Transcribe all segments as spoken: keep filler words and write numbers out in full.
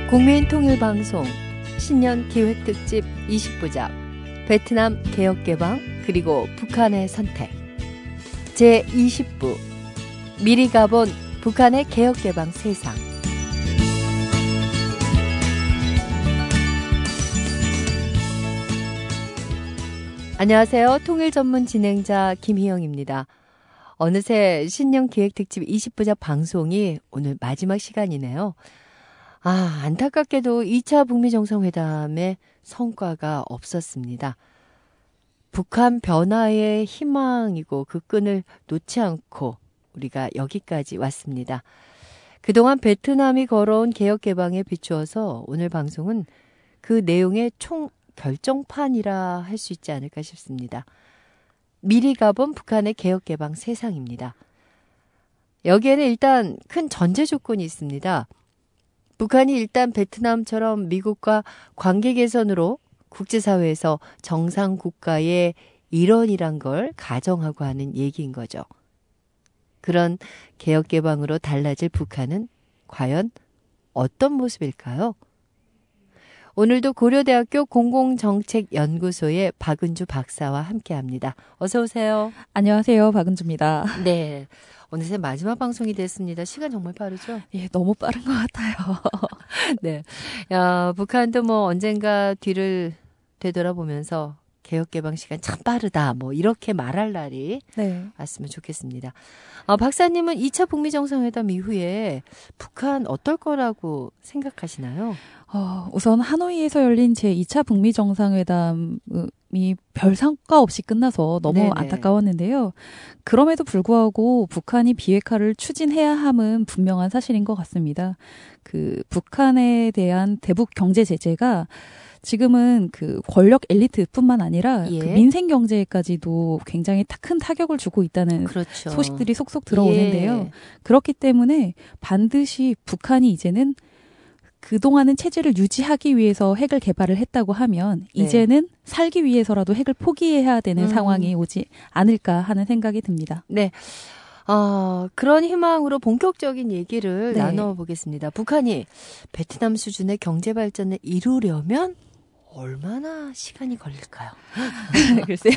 국민통일방송 신년기획특집 이십 부작 베트남 개혁개방 그리고 북한의 선택 제이십 부 미리 가본 북한의 개혁개방 세상. 안녕하세요. 통일 전문 진행자 김희영입니다. 어느새 신년 기획특집 이십 부작 방송이 오늘 마지막 시간이네요. 아, 안타깝게도 이 차 북미 정상회담의 성과가 없었습니다. 북한 변화의 희망이고 그 끈을 놓지 않고 우리가 여기까지 왔습니다. 그동안 베트남이 걸어온 개혁개방에 비추어서 오늘 방송은 그 내용의 총 결정판이라 할 수 있지 않을까 싶습니다. 미리 가본 북한의 개혁개방 세상입니다. 여기에는 일단 큰 전제 조건이 있습니다. 북한이 일단 베트남처럼 미국과 관계 개선으로 국제사회에서 정상 국가의 일원이란 걸 가정하고 하는 얘기인 거죠. 그런 개혁개방으로 달라질 북한은 과연 어떤 모습일까요? 오늘도 고려대학교 공공정책연구소의 박은주 박사와 함께합니다. 어서 오세요. 안녕하세요. 박은주입니다. 네. 어느새 마지막 방송이 됐습니다. 시간 정말 빠르죠? 예, 너무 빠른 것 같아요. 네. 야, 북한도 뭐 언젠가 뒤를 되돌아보면서 개혁개방 시간 참 빠르다. 뭐 이렇게 말할 날이 네. 왔으면 좋겠습니다. 어, 박사님은 이 차 북미 정상회담 이후에 북한 어떨 거라고 생각하시나요? 어, 우선 하노이에서 열린 제이 차 북미 정상회담이 별 성과 없이 끝나서 너무 네네. 안타까웠는데요. 그럼에도 불구하고 북한이 비핵화를 추진해야 함은 분명한 사실인 것 같습니다. 그 북한에 대한 대북 경제 제재가 지금은 그 권력 엘리트뿐만 아니라 예. 그 민생 경제에까지도 굉장히 큰 타격을 주고 있다는 그렇죠. 소식들이 속속 들어오는데요. 예. 그렇기 때문에 반드시 북한이 이제는 그동안은 체제를 유지하기 위해서 핵을 개발을 했다고 하면 네. 이제는 살기 위해서라도 핵을 포기해야 되는 음. 상황이 오지 않을까 하는 생각이 듭니다. 네. 어, 그런 희망으로 본격적인 얘기를 네. 나눠보겠습니다. 북한이 베트남 수준의 경제 발전을 이루려면 얼마나 시간이 걸릴까요? 글쎄요.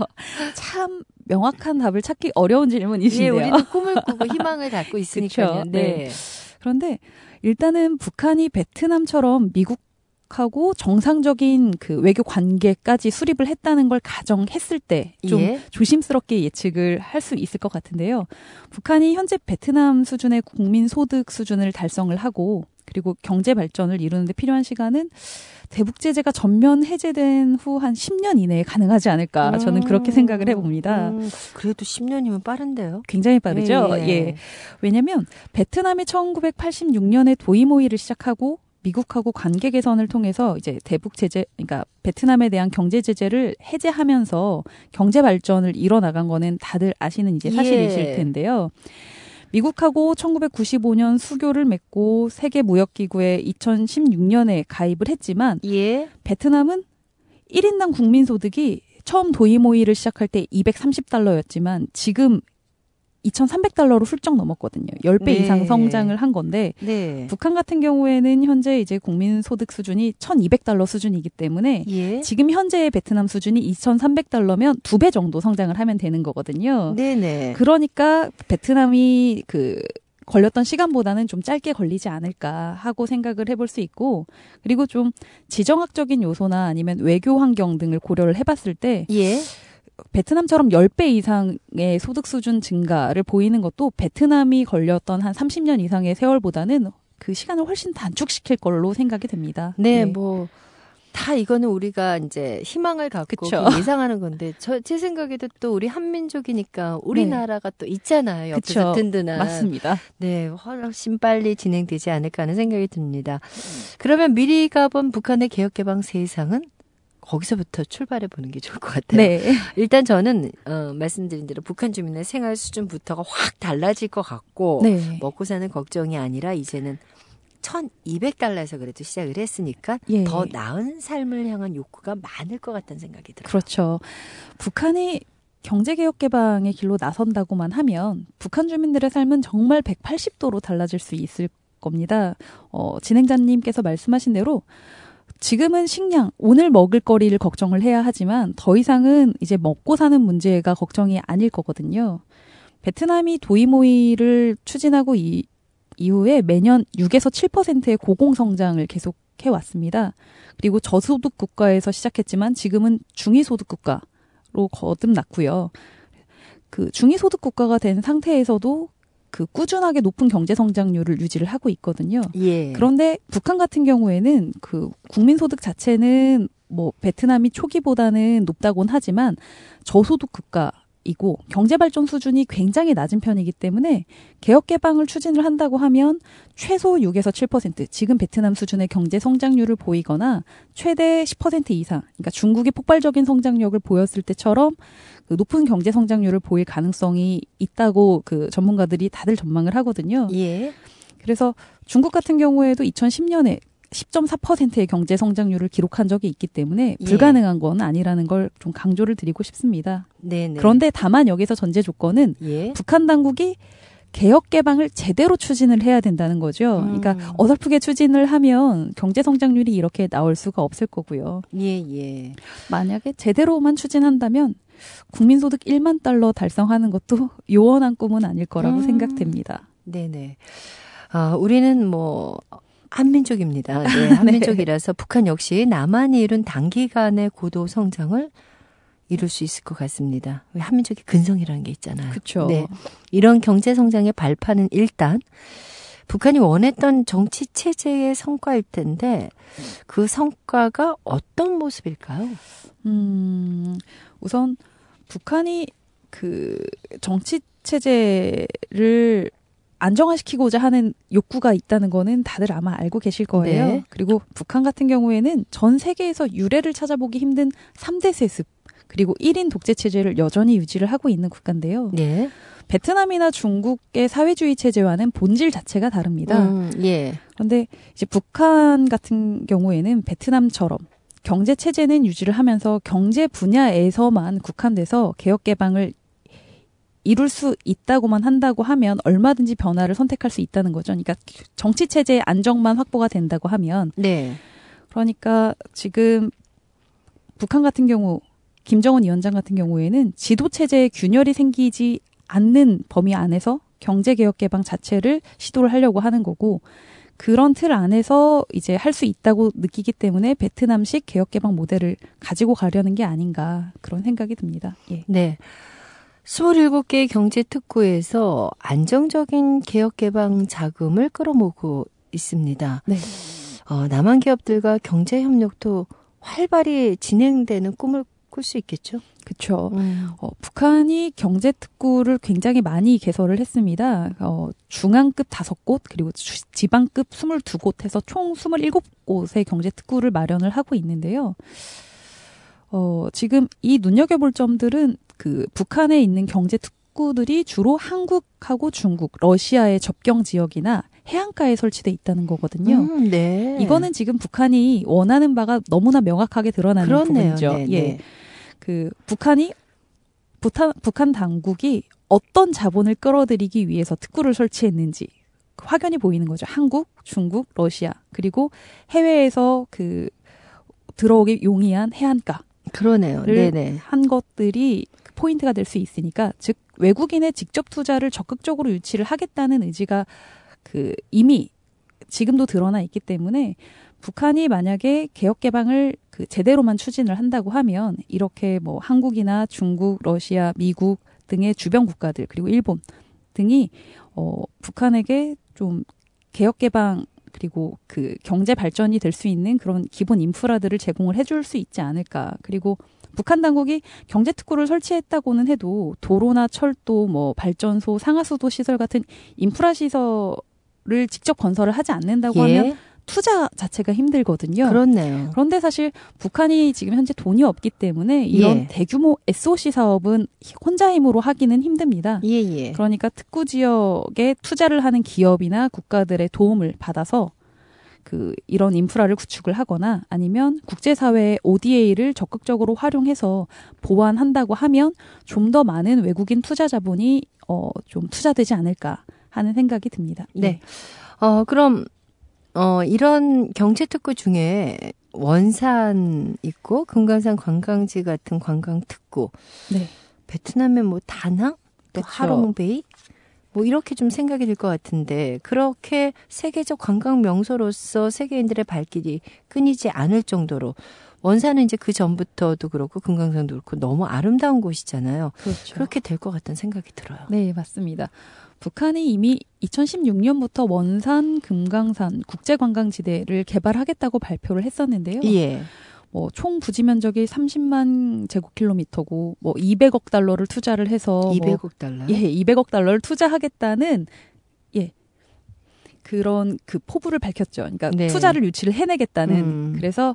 참 명확한 답을 찾기 어려운 질문이시네요. 예, 우리는 꿈을 꾸고 희망을 갖고 있으니까요. 그쵸? 네. 네. 그런데 일단은 북한이 베트남처럼 미국하고 정상적인 그 외교 관계까지 수립을 했다는 걸 가정했을 때 좀 예. 조심스럽게 예측을 할 수 있을 것 같은데요. 북한이 현재 베트남 수준의 국민 소득 수준을 달성을 하고 그리고 경제 발전을 이루는데 필요한 시간은 대북 제재가 전면 해제된 후 한 십 년 이내에 가능하지 않을까 저는 그렇게 생각을 해봅니다. 음, 그래도 십 년이면 빠른데요? 굉장히 빠르죠. 예, 예. 예. 왜냐하면 베트남이 천구백팔십육 년에 도입모의를 시작하고 미국하고 관계 개선을 통해서 이제 대북 제재, 그러니까 베트남에 대한 경제 제재를 해제하면서 경제 발전을 이뤄나간 거는 다들 아시는 이제 사실이실 예. 텐데요. 미국하고 천구백구십오 년 수교를 맺고 세계무역기구에 이천십육 년에 가입을 했지만 예. 베트남은 일 인당 국민소득이 처음 도입모의를 시작할 때 이백삼십 달러였지만 지금 이천삼백 달러로 훌쩍 넘었거든요. 십 배 네. 이상 성장을 한 건데 네. 북한 같은 경우에는 현재 이제 국민소득 수준이 천이백 달러 수준이기 때문에 예. 지금 현재의 베트남 수준이 이천삼백 달러면 두 배 정도 성장을 하면 되는 거거든요. 네네. 그러니까 베트남이 그 걸렸던 시간보다는 좀 짧게 걸리지 않을까 하고 생각을 해볼 수 있고 그리고 좀 지정학적인 요소나 아니면 외교 환경 등을 고려를 해봤을 때 예. 베트남처럼 십 배 이상의 소득 수준 증가를 보이는 것도 베트남이 걸렸던 한 삼십 년 이상의 세월보다는 그 시간을 훨씬 단축시킬 걸로 생각이 됩니다. 네, 네. 뭐, 다 이거는 우리가 이제 희망을 갖고 그쵸. 예상하는 건데, 저, 제 생각에도 또 우리 한민족이니까 우리나라가 또 있잖아요. 옆에서 그쵸. 든든한. 맞습니다. 네, 훨씬 빨리 진행되지 않을까 하는 생각이 듭니다. 그러면 미리 가본 북한의 개혁개방 세상은 거기서부터 출발해 보는 게 좋을 것 같아요. 네. 일단 저는 어, 말씀드린 대로 북한 주민의 생활 수준부터가 확 달라질 것 같고 네. 먹고 사는 걱정이 아니라 이제는 천이백 달러에서 그래도 시작을 했으니까 예. 더 나은 삶을 향한 욕구가 많을 것 같다는 생각이 들어요. 그렇죠. 북한이 경제개혁 개방의 길로 나선다고만 하면 북한 주민들의 삶은 정말 백팔십 도로 달라질 수 있을 겁니다. 어, 진행자님께서 말씀하신 대로 지금은 식량, 오늘 먹을 거리를 걱정을 해야 하지만 더 이상은 이제 먹고 사는 문제가 걱정이 아닐 거거든요. 베트남이 도이모이를 추진하고 이, 이후에 매년 육에서 칠 퍼센트의 고공성장을 계속해 왔습니다. 그리고 저소득 국가에서 시작했지만 지금은 중위소득 국가로 거듭났고요. 그 중위소득 국가가 된 상태에서도 그 꾸준하게 높은 경제 성장률을 유지를 하고 있거든요. 예. 그런데 북한 같은 경우에는 그 국민 소득 자체는 뭐 베트남이 초기보다는 높다곤 하지만 저소득 국가이고 경제 발전 수준이 굉장히 낮은 편이기 때문에 개혁 개방을 추진을 한다고 하면 최소 육에서 칠 퍼센트, 지금 베트남 수준의 경제 성장률을 보이거나 최대 십 퍼센트 이상, 그러니까 중국이 폭발적인 성장력을 보였을 때처럼 그 높은 경제 성장률을 보일 가능성이 있다고 그 전문가들이 다들 전망을 하거든요. 예. 그래서 중국 같은 경우에도 이천십 년에 십 점 사 퍼센트의 경제 성장률을 기록한 적이 있기 때문에 예. 불가능한 건 아니라는 걸 좀 강조를 드리고 싶습니다. 네네. 그런데 다만 여기서 전제 조건은 예. 북한 당국이 개혁 개방을 제대로 추진을 해야 된다는 거죠. 음. 그러니까 어설프게 추진을 하면 경제 성장률이 이렇게 나올 수가 없을 거고요. 예, 예. 만약에 제대로만 추진한다면 국민소득 일만 달러 달성하는 것도 요원한 꿈은 아닐 거라고 음. 생각됩니다. 네네. 아, 우리는 뭐 한민족입니다. 네, 한민족이라서 북한 역시 남한이 이룬 단기간의 고도 성장을 이룰 수 있을 것 같습니다. 한민족의 근성이라는 게 있잖아요. 그렇죠. 네, 이런 경제 성장의 발판은 일단 북한이 원했던 정치 체제의 성과일 텐데 그 성과가 어떤 모습일까요? 음, 우선 북한이 그 정치 체제를 안정화시키고자 하는 욕구가 있다는 거는 다들 아마 알고 계실 거예요. 네. 그리고 북한 같은 경우에는 전 세계에서 유례를 찾아보기 힘든 삼 대 세습, 그리고 일 인 독재 체제를 여전히 유지를 하고 있는 국가인데요. 네. 베트남이나 중국의 사회주의 체제와는 본질 자체가 다릅니다. 음, 예. 그런데 이제 북한 같은 경우에는 베트남처럼 경제 체제는 유지를 하면서 경제 분야에서만 국한돼서 개혁 개방을 이룰 수 있다고만 한다고 하면 얼마든지 변화를 선택할 수 있다는 거죠. 그러니까 정치 체제의 안정만 확보가 된다고 하면. 네. 그러니까 지금 북한 같은 경우 김정은 위원장 같은 경우에는 지도 체제에 균열이 생기지 않는 범위 안에서 경제 개혁 개방 자체를 시도를 하려고 하는 거고, 그런 틀 안에서 이제 할 수 있다고 느끼기 때문에 베트남식 개혁 개방 모델을 가지고 가려는 게 아닌가, 그런 생각이 듭니다. 예. 네. 스물일곱 개의 경제특구에서 안정적인 개혁개방 자금을 끌어모으고 있습니다. 네. 어, 남한 기업들과 경제협력도 활발히 진행되는 꿈을 꿀 수 있겠죠? 그렇죠. 음. 어, 북한이 경제특구를 굉장히 많이 개설을 했습니다. 어, 중앙급 다섯 곳, 그리고 주, 지방급 스물두 곳 해서 총 스물일곱 곳의 경제특구를 마련을 하고 있는데요. 어, 지금 이 눈여겨볼 점들은 그 북한에 있는 경제특구들이 주로 한국하고 중국, 러시아의 접경 지역이나 해안가에 설치돼 있다는 거거든요. 음, 네. 이거는 지금 북한이 원하는 바가 너무나 명확하게 드러나는 그렇네요. 부분이죠. 네, 예. 네. 그 북한이 북한, 북한 당국이 어떤 자본을 끌어들이기 위해서 특구를 설치했는지 확연히 보이는 거죠. 한국, 중국, 러시아, 그리고 해외에서 그 들어오기 용이한 해안가. 그러네요. 네네. 한 것들이 포인트가 될 수 있으니까, 즉 외국인의 직접 투자를 적극적으로 유치를 하겠다는 의지가 그 이미 지금도 드러나 있기 때문에 북한이 만약에 개혁 개방을 그 제대로만 추진을 한다고 하면 이렇게 뭐 한국이나 중국, 러시아, 미국 등의 주변 국가들, 그리고 일본 등이 어 북한에게 좀 개혁 개방 그리고 그 경제 발전이 될 수 있는 그런 기본 인프라들을 제공을 해줄 수 있지 않을까. 그리고 북한 당국이 경제특구를 설치했다고는 해도 도로나 철도, 뭐 발전소, 상하수도 시설 같은 인프라 시설을 직접 건설을 하지 않는다고 예. 하면 투자 자체가 힘들거든요. 그렇네요. 그런데 사실 북한이 지금 현재 돈이 없기 때문에 이런 예. 대규모 에스오씨 사업은 혼자 힘으로 하기는 힘듭니다. 예, 예. 그러니까 특구 지역에 투자를 하는 기업이나 국가들의 도움을 받아서 그 이런 인프라를 구축을 하거나 아니면 국제사회의 오디에이를 적극적으로 활용해서 보완한다고 하면 좀 더 많은 외국인 투자 자본이 어, 좀 투자되지 않을까 하는 생각이 듭니다. 네. 어, 그럼 어, 이런 경제특구 중에 원산 있고 금강산 관광지 같은 관광특구. 네. 베트남의 뭐 다낭, 또 그쵸. 하롱베이 뭐 이렇게 좀 생각이 들 것 같은데 그렇게 세계적 관광 명소로서 세계인들의 발길이 끊이지 않을 정도로 원산은 이제 그 전부터도 그렇고 금강산도 그렇고 너무 아름다운 곳이잖아요. 그렇죠. 그렇게 될 것 같다는 생각이 들어요. 네, 맞습니다. 북한이 이미 이천십육 년부터 원산, 금강산 국제관광지대를 개발하겠다고 발표를 했었는데요. 예. 뭐 총 부지 면적이 삼십만 제곱킬로미터고 뭐 이백억 달러를 투자를 해서 이백억 달러. 뭐, 예, 이백억 달러를 투자하겠다는 예. 그런 그 포부를 밝혔죠. 그러니까 네. 투자를 유치를 해내겠다는. 음. 그래서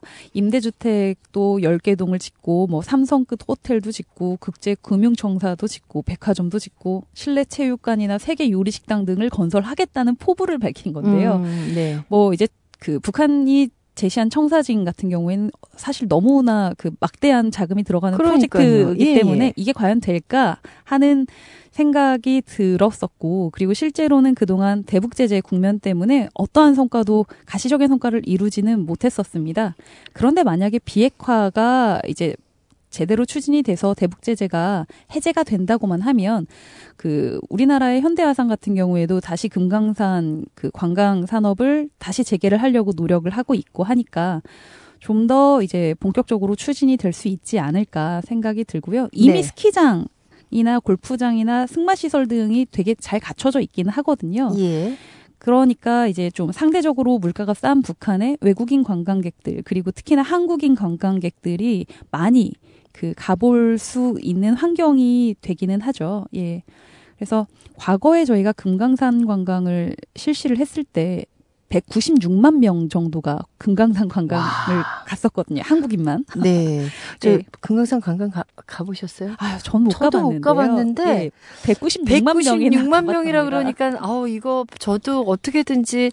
임대주택도 열 개 동을 짓고 뭐 삼성급 호텔도 짓고 국제금융청사도 짓고 백화점도 짓고 실내 체육관이나 세계 요리식당 등을 건설하겠다는 포부를 밝힌 건데요. 음, 네. 뭐 이제 그 북한이 제시한 청사진 같은 경우에는 사실 너무나 그 막대한 자금이 들어가는 그러니까요. 프로젝트이기 예, 때문에 예. 이게 과연 될까 하는 생각이 들었었고, 그리고 실제로는 그동안 대북 제재 국면 때문에 어떠한 성과도 가시적인 성과를 이루지는 못했었습니다. 그런데 만약에 비핵화가 이제 제대로 추진이 돼서 대북 제재가 해제가 된다고만 하면 그 우리나라의 현대화산 같은 경우에도 다시 금강산 그 관광 산업을 다시 재개를 하려고 노력을 하고 있고 하니까 좀 더 이제 본격적으로 추진이 될 수 있지 않을까 생각이 들고요. 이미 네. 스키장이나 골프장이나 승마시설 등이 되게 잘 갖춰져 있기는 하거든요. 예. 그러니까 이제 좀 상대적으로 물가가 싼 북한에 외국인 관광객들 그리고 특히나 한국인 관광객들이 많이 그 가볼 수 있는 환경이 되기는 하죠. 예. 그래서 과거에 저희가 금강산 관광을 실시를 했을 때 백구십육만 명 정도가 금강산 관광을 와. 갔었거든요. 한국인만. 네. 저 네. 금강산 관광 가, 가보셨어요? 아유, 전 못 저도 가봤는데요. 못 가봤는데 네. 백구십육만 명이나 백구십육만 명이라 가봤답니다. 그러니까 아우 이거 저도 어떻게든지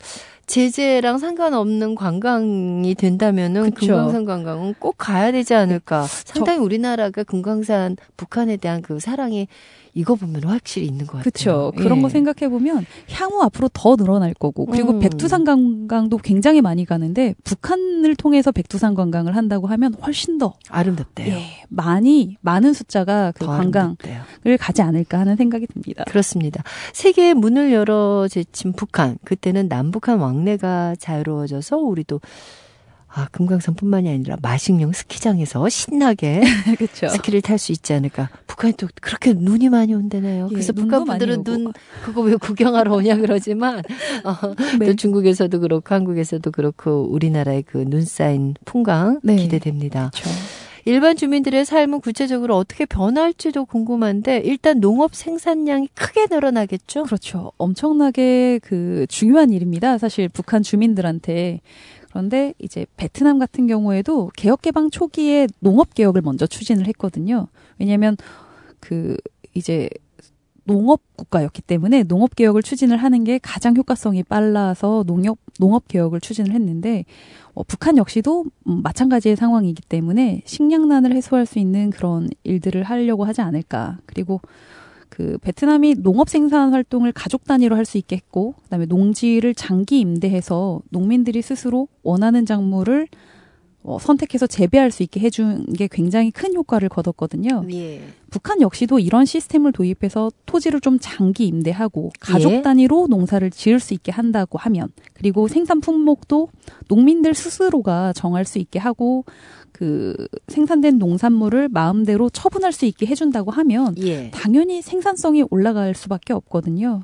제재랑 상관없는 관광이 된다면은 그쵸. 금강산 관광은 꼭 가야 되지 않을까. 상당히 우리나라가 금강산 북한에 대한 그 사랑이 이거 보면 확실히 있는 것 같아요. 그렇죠. 그런 예. 거 생각해 보면 향후 앞으로 더 늘어날 거고, 그리고 음. 백두산 관광도 굉장히 많이 가는데 북한을 통해서 백두산 관광을 한다고 하면 훨씬 더 아름답대요. 예, 많이 많은 숫자가 그 더 관광을 아름답대요. 가지 않을까 하는 생각이 듭니다. 그렇습니다. 세계의 문을 열어 제친 북한. 그때는 남북한 왕래가 자유로워져서 우리도 아, 금강산뿐만이 아니라 마식령 스키장에서 신나게 그렇죠. 스키를 탈 수 있지 않을까. 북한이 또 그렇게 눈이 많이 온다네요. 예, 그래서 눈도 북한 많이 분들은 오고. 눈 그거 왜 구경하러 오냐 그러지만 어, 네. 또 중국에서도 그렇고 한국에서도 그렇고 우리나라의 그 눈 쌓인 풍광 네. 기대됩니다. 그렇죠. 일반 주민들의 삶은 구체적으로 어떻게 변할지도 궁금한데 일단 농업 생산량이 크게 늘어나겠죠? 그렇죠. 엄청나게 그 중요한 일입니다. 사실 북한 주민들한테. 그런데 이제 베트남 같은 경우에도 개혁 개방 초기에 농업 개혁을 먼저 추진을 했거든요. 왜냐하면 그 이제 농업 국가였기 때문에 농업 개혁을 추진을 하는 게 가장 효과성이 빨라서 농업 농업 개혁을 추진을 했는데 어, 북한 역시도 음, 마찬가지의 상황이기 때문에 식량난을 해소할 수 있는 그런 일들을 하려고 하지 않을까. 그리고 그 베트남이 농업 생산 활동을 가족 단위로 할 수 있게 했고, 그다음에 농지를 장기 임대해서 농민들이 스스로 원하는 작물을 어, 선택해서 재배할 수 있게 해준 게 굉장히 큰 효과를 거뒀거든요. 예. 북한 역시도 이런 시스템을 도입해서 토지를 좀 장기 임대하고 가족 예. 단위로 농사를 지을 수 있게 한다고 하면, 그리고 생산 품목도 농민들 스스로가 정할 수 있게 하고 그 생산된 농산물을 마음대로 처분할 수 있게 해준다고 하면 예. 당연히 생산성이 올라갈 수밖에 없거든요.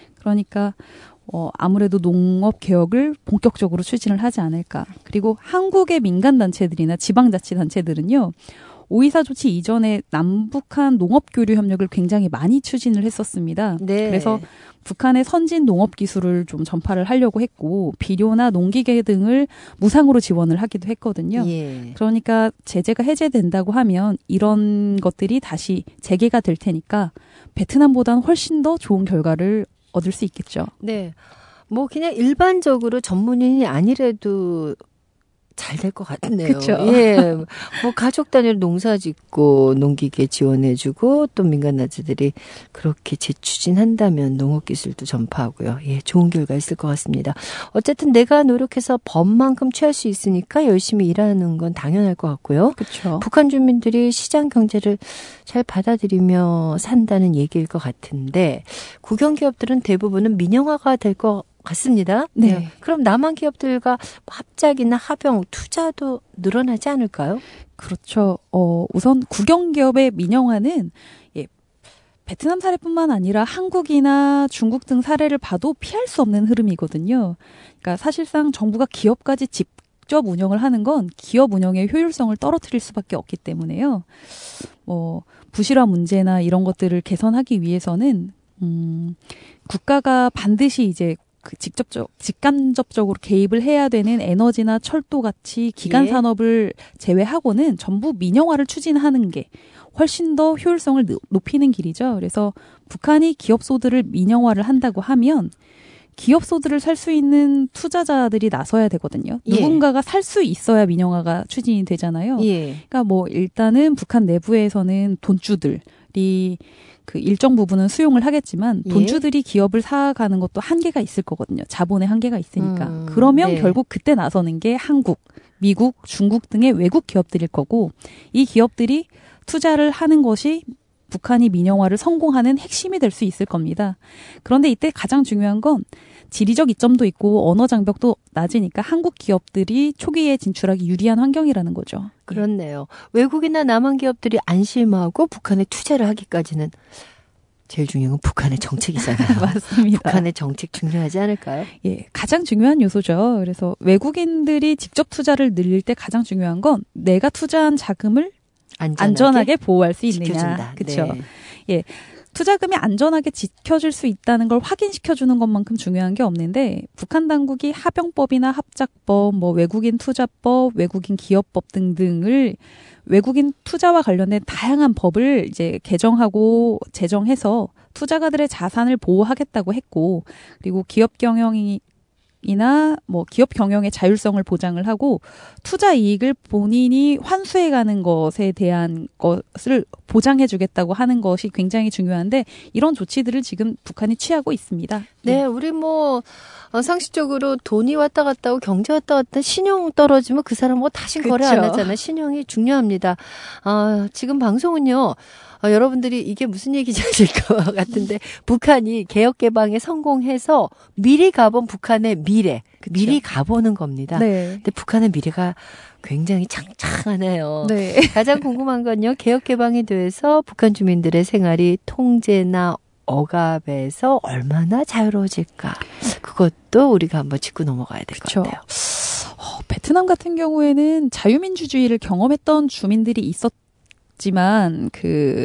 그러니까 어, 아무래도 농업 개혁을 본격적으로 추진을 하지 않을까. 그리고 한국의 민간단체들이나 지방자치단체들은요, 오이사 조치 이전에 남북한 농업교류 협력을 굉장히 많이 추진을 했었습니다. 네. 그래서 북한의 선진 농업 기술을 좀 전파를 하려고 했고, 비료나 농기계 등을 무상으로 지원을 하기도 했거든요. 예. 그러니까 제재가 해제된다고 하면 이런 것들이 다시 재개가 될 테니까 베트남보다는 훨씬 더 좋은 결과를 얻을 수 있겠죠. 네. 뭐 그냥 일반적으로 전문인이 아니래도 잘 될 것 같네요. 그쵸? 예, 뭐 가족 단위로 농사 짓고 농기계 지원해주고 또 민간단체들이 그렇게 재추진한다면 농업기술도 전파하고요. 예, 좋은 결과 있을 것 같습니다. 어쨌든 내가 노력해서 법만큼 취할 수 있으니까 열심히 일하는 건 당연할 것 같고요. 그렇죠. 북한 주민들이 시장 경제를 잘 받아들이며 산다는 얘기일 것 같은데 국영 기업들은 대부분은 민영화가 될 것 같습니다. 네. 네. 그럼 남한 기업들과 합작이나 합영, 투자도 늘어나지 않을까요? 그렇죠. 어, 우선 국영기업의 민영화는 예, 베트남 사례뿐만 아니라 한국이나 중국 등 사례를 봐도 피할 수 없는 흐름이거든요. 그러니까 사실상 정부가 기업까지 직접 운영을 하는 건 기업 운영의 효율성을 떨어뜨릴 수밖에 없기 때문에요. 뭐 부실화 문제나 이런 것들을 개선하기 위해서는 음, 국가가 반드시 이제 그 직접적, 직간접적으로 개입을 해야 되는 에너지나 철도 같이 기간 산업을 제외하고는 전부 민영화를 추진하는 게 훨씬 더 효율성을 높이는 길이죠. 그래서 북한이 기업소들을 민영화를 한다고 하면 기업소들을 살 수 있는 투자자들이 나서야 되거든요. 예. 누군가가 살 수 있어야 민영화가 추진이 되잖아요. 예. 그러니까 뭐 일단은 북한 내부에서는 돈주들이 그 일정 부분은 수용을 하겠지만 돈주들이 예. 기업을 사가는 것도 한계가 있을 거거든요. 자본의 한계가 있으니까. 음, 그러면 네. 결국 그때 나서는 게 한국, 미국, 중국 등의 외국 기업들일 거고 이 기업들이 투자를 하는 것이 북한이 민영화를 성공하는 핵심이 될 수 있을 겁니다. 그런데 이때 가장 중요한 건 지리적 이점도 있고 언어 장벽도 낮으니까 한국 기업들이 초기에 진출하기 유리한 환경이라는 거죠. 그렇네요. 외국이나 남한 기업들이 안심하고 북한에 투자를 하기까지는 제일 중요한 건 북한의 정책이잖아요. 맞습니다. 북한의 정책 중요하지 않을까요? 예, 가장 중요한 요소죠. 그래서 외국인들이 직접 투자를 늘릴 때 가장 중요한 건 내가 투자한 자금을 안전하게, 안전하게 보호할 수 있느냐. 그렇죠. 네. 예. 투자금이 안전하게 지켜질 수 있다는 걸 확인시켜주는 것만큼 중요한 게 없는데 북한 당국이 합병법이나 합작법, 뭐 외국인 투자법, 외국인 기업법 등등을 외국인 투자와 관련된 다양한 법을 이제 개정하고 제정해서 투자가들의 자산을 보호하겠다고 했고 그리고 기업 경영이 이나 뭐 기업 경영의 자율성을 보장을 하고 투자 이익을 본인이 환수해가는 것에 대한 것을 보장해주겠다고 하는 것이 굉장히 중요한데 이런 조치들을 지금 북한이 취하고 있습니다. 네, 네. 우리 뭐 상식적으로 돈이 왔다 갔다 하고 경제 왔다 갔다 신용 떨어지면 그 사람 뭐 다시 거래 안 하잖아요. 신용이 중요합니다. 아, 지금 방송은요. 어, 여러분들이 이게 무슨 얘기인지 아실 것 같은데 북한이 개혁개방에 성공해서 미리 가본 북한의 미래, 그쵸? 미리 가보는 겁니다. 네. 근데 북한의 미래가 굉장히 창창하네요. 네. 가장 궁금한 건요. 개혁개방에 대해서 북한 주민들의 생활이 통제나 억압에서 얼마나 자유로워질까. 그것도 우리가 한번 짚고 넘어가야 될 것 같아요. 어, 베트남 같은 경우에는 자유민주주의를 경험했던 주민들이 있었 지만 그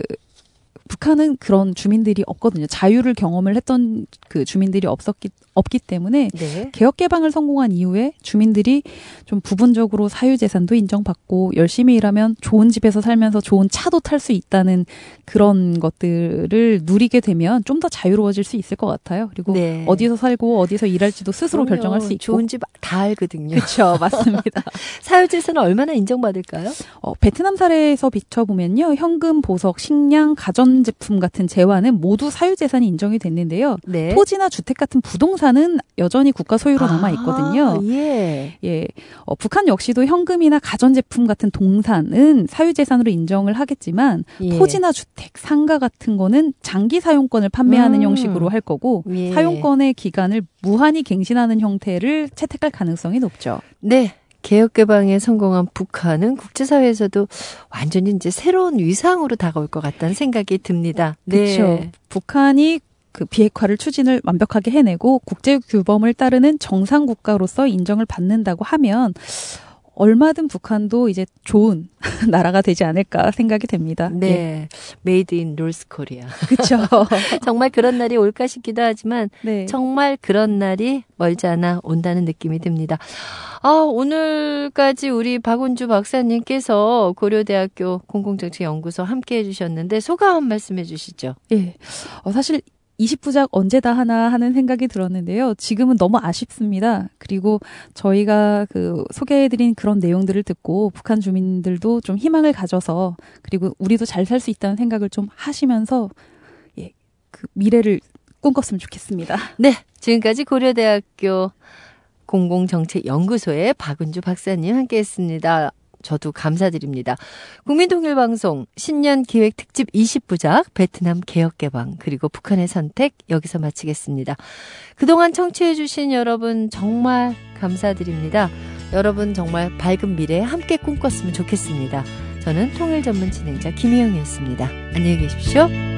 북한은 그런 주민들이 없거든요. 자유를 경험을 했던 그 주민들이 없었기 없기 때문에 네. 개혁 개방을 성공한 이후에 주민들이 좀 부분적으로 사유재산도 인정받고 열심히 일하면 좋은 집에서 살면서 좋은 차도 탈 수 있다는 그런 것들을 누리게 되면 좀 더 자유로워질 수 있을 것 같아요. 그리고 네. 어디서 살고 어디서 일할지도 스스로 그럼요. 결정할 수 있고. 좋은 집 다 알거든요. 그렇죠. 맞습니다. 사유재산은 얼마나 인정받을까요? 어, 베트남 사례에서 비춰보면요. 현금, 보석, 식량, 가전제품 같은 재화는 모두 사유재산이 인정이 됐는데요. 네. 토지나 주택 같은 부동산 은 여전히 국가 소유로 아, 남아 있거든요. 예. 예. 어, 북한 역시도 현금이나 가전제품 같은 동산은 사유재산으로 인정을 하겠지만 예. 토지나 주택, 상가 같은 거는 장기 사용권을 판매하는 음. 형식으로 할 거고 예. 사용권의 기간을 무한히 갱신하는 형태를 채택할 가능성이 높죠. 네. 개혁개방에 성공한 북한은 국제사회에서도 완전히 이제 새로운 위상으로 다가올 것 같다는 생각이 듭니다. 네. 그렇죠. 북한이 그 비핵화를 추진을 완벽하게 해내고 국제 규범을 따르는 정상 국가로서 인정을 받는다고 하면 얼마든 북한도 이제 좋은 나라가 되지 않을까 생각이 됩니다. 네, 예. 메이드 인 노스 코리아. 그렇죠. 정말 그런 날이 올까 싶기도 하지만 네. 정말 그런 날이 멀지 않아 온다는 느낌이 듭니다. 아, 오늘까지 우리 박은주 박사님께서 고려대학교 공공정책연구소 함께해 주셨는데 소감 한 말씀 해 주시죠. 예, 어, 사실 이십 부작 언제 다 하나 하는 생각이 들었는데요. 지금은 너무 아쉽습니다. 그리고 저희가 그 소개해드린 그런 내용들을 듣고 북한 주민들도 좀 희망을 가져서 그리고 우리도 잘 살 수 있다는 생각을 좀 하시면서 예, 그 미래를 꿈꿨으면 좋겠습니다. 네, 지금까지 고려대학교 공공정책연구소의 박은주 박사님 함께했습니다. 저도 감사드립니다. 국민통일방송 신년기획 특집 이십 부작 베트남 개혁개방 그리고 북한의 선택 여기서 마치겠습니다. 그동안 청취해 주신 여러분 정말 감사드립니다. 여러분 정말 밝은 미래 함께 꿈꿨으면 좋겠습니다. 저는 통일 전문 진행자 김희영이었습니다. 안녕히 계십시오.